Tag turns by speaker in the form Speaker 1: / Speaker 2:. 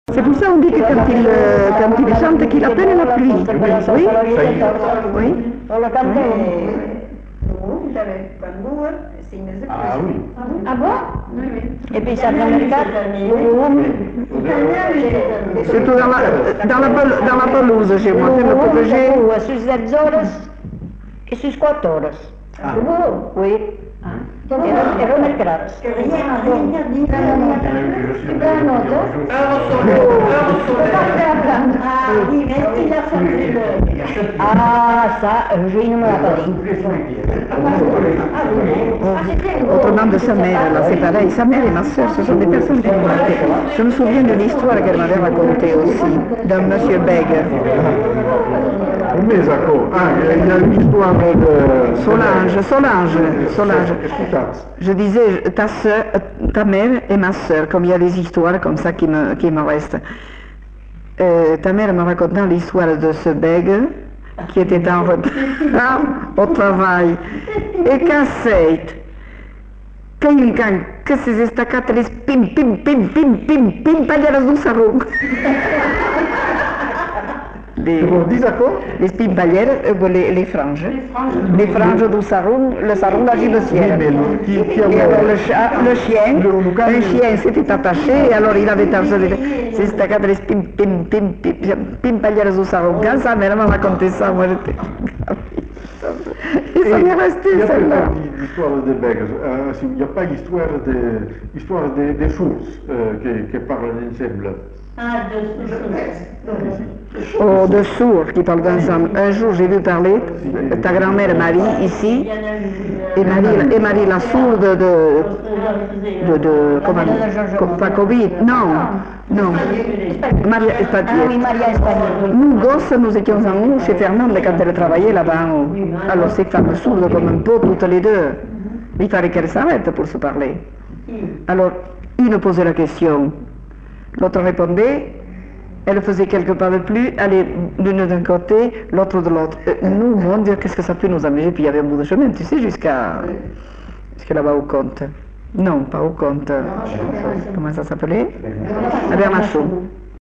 Speaker 1: C'est pour ça qu'on dit que quand il chante qu'il appelle la pluie. Oui. Oui.
Speaker 2: Ah oui.
Speaker 3: Ah bon? Et puis ça vient de
Speaker 1: Surtout dans la pelouse chez moi, c'est le potager.
Speaker 3: Sus 10 horas e sus 4 horas.
Speaker 2: Ah.
Speaker 3: Oui. Ero mercredi. Ah, ça, je ne me l'a pas dit.
Speaker 1: Autrement de sa mère, là, c'est pareil. Sa mère et ma soeur, ce sont des personnes qui m'ont marqué. Je me souviens d'une histoire qu'elle m'avait racontée aussi, d'un monsieur Bègue.
Speaker 2: Mais d'accord. Ah, il y a une histoire de...
Speaker 1: Solange. Je disais, ta mère et ma soeur, comme il y a des histoires comme ça qui me restent. Ta mère me racontant l'histoire de ce Bègue qui était en retard au travail. E cacete, que se destacaram les pim, palheiras do sarrão. Les pimpalheres, les franges du sarrão, le sarrão da gibecière. Et alors le chien, un chien s'était attaché et alors il avait se destacaram les pimpalheras do sarrão. Quand sa mère m'a raconté ça, moi j'étais... Et ça m'est resté celle-là.
Speaker 2: L'histoire des Bègues, il n'y a pas l'histoire des choses qui parlent ensemble.
Speaker 3: Ah,
Speaker 1: Oh, de sourds qui parlent ensemble. Un jour, j'ai vu parler ta grand-mère Marie ici, et Marie la sourde pas Covid, non. Maria Espatier.
Speaker 3: Ah oui, Maria Espatier.
Speaker 1: Nous, gosses, nous étions en haut chez Fernande quand elle travaillait là-bas en haut. Alors, ces femmes sourdes comme un pot, toutes les deux. Il fallait qu'elles s'arrêtent pour se parler. Alors, une posait la question, l'autre répondait. Elle faisait quelques pas de plus, allait l'une d'un côté, l'autre de l'autre. Nous, mon Dieu, qu'est-ce que ça peut nous amuser. Puis il y avait un bout de chemin, tu sais, jusqu'à là-bas au Comte. Non, pas au Comte. Comment ça s'appelait? À Bernachon.